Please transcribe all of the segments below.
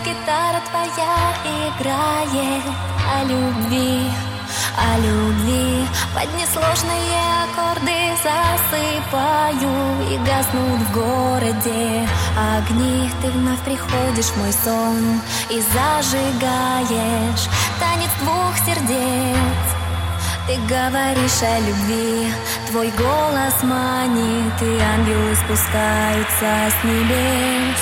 гитара твоя играет о любви, о любви. Под несложные аккорды засыпаю и гаснут в городе огни. Ты вновь приходишь в мой сон и зажигаешь танец двух сердец. Ты говоришь о любви, твой голос манит, и ангелы спускаются с небес.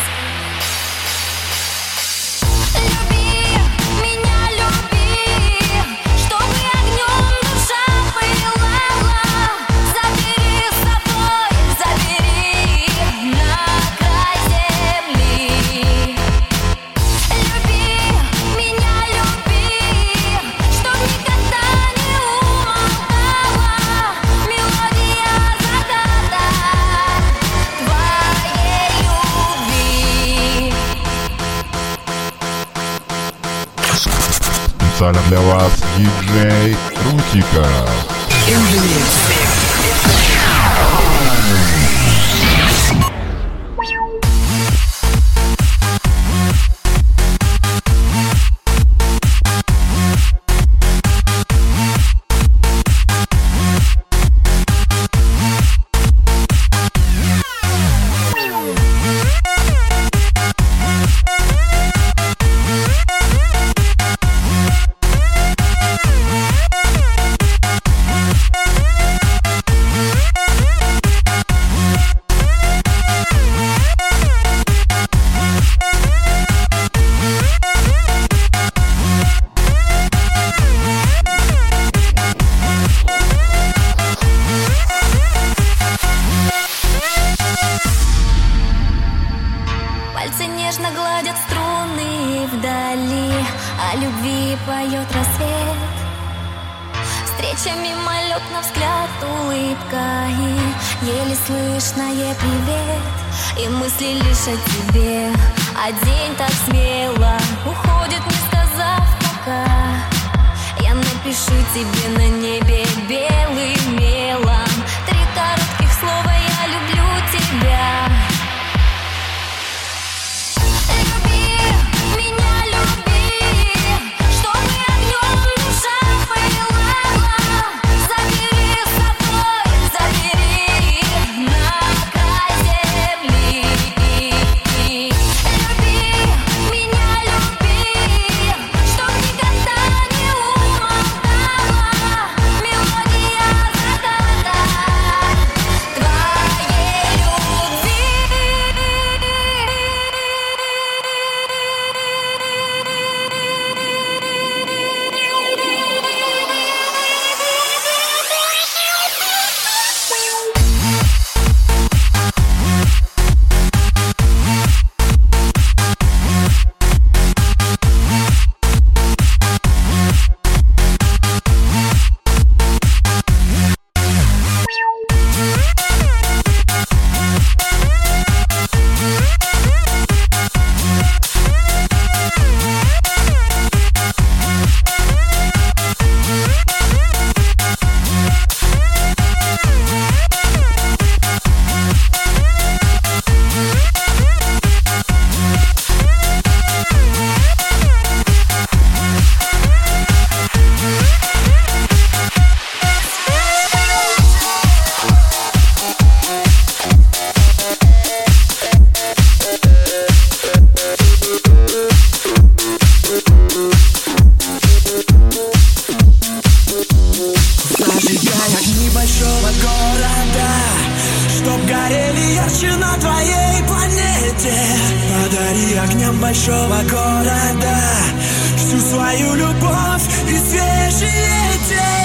Специально для вас диджей Рутика. Пальцы нежно гладят струны вдали, о любви поет рассвет. Встреча, мимолетно взгляд, улыбка и еле слышное привет. И мысли лишь о тебе, а день так смело уходит, не сказав пока. Я напишу тебе на небе белым мелом 3 коротких слова: я люблю тебя. Чтоб горели ярче на твоей планете. Подари огням большого города всю свою любовь и свежие идеи.